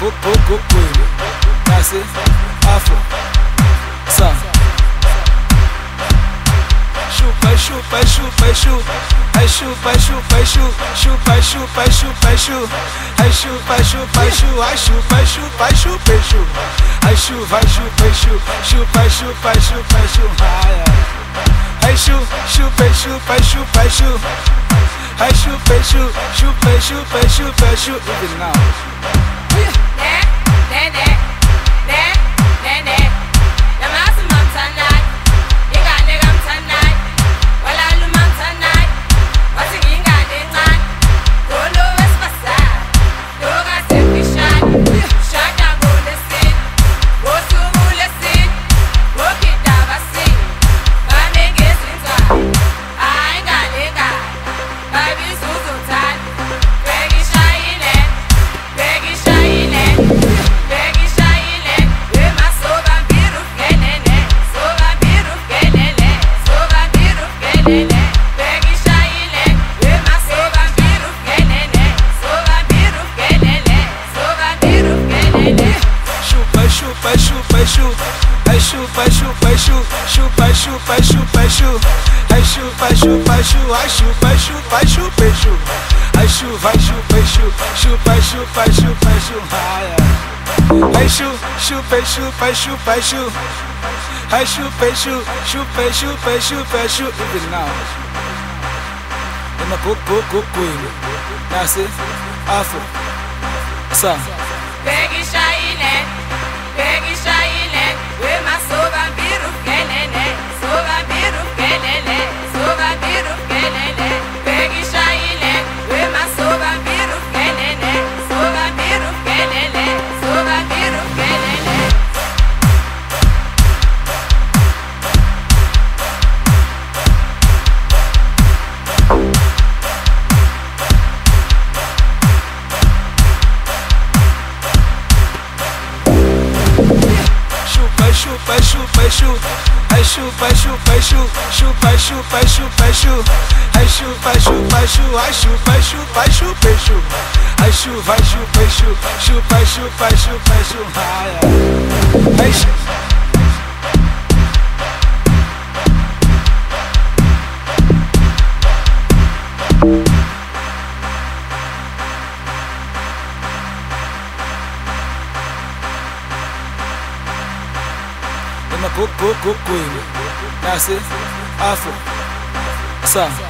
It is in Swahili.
Kweli. That's it. Afro. Son. Even now. Even now. Kweli. That's it. Afro. Son. Peggy Shaile, we my soba biru kelele, soba biru kelele, soba biru kelele. Peggy Shaile, we my soba biru kelele, soba biru kelele, soba biru kelele. Kweli. That's it. Afro. Son.